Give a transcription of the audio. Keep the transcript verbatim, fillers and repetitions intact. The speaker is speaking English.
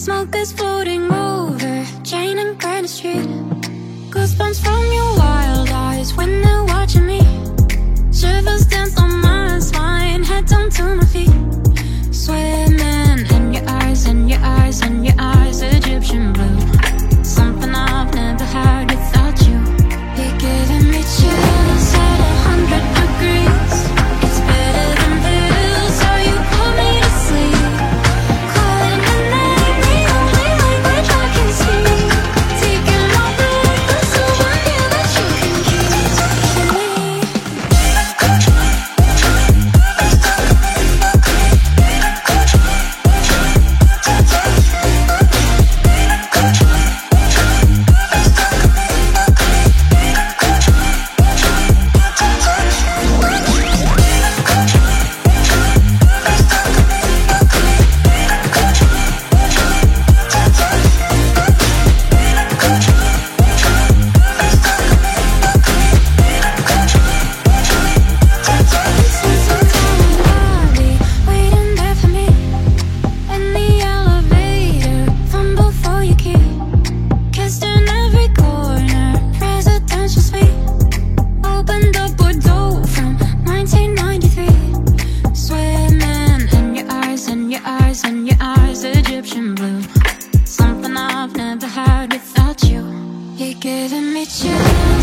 Smoke is floating over Jane and Granite Street. Goosebumps from your wild eyes when they're watching me. Shivers dance on my spine, head down to my feet. Swimming in your eyes, in your eyes, in your eyes, Egyptian blue. Something I've never had without you. You're giving me chills at a hundred degrees. It's better than pills, so you put me to sleep. Calling your name, the only language I can speak. Taking my breath, the souvenir that you can keep. For me. Egyptian blue, something I've never had without you. You're giving me chills.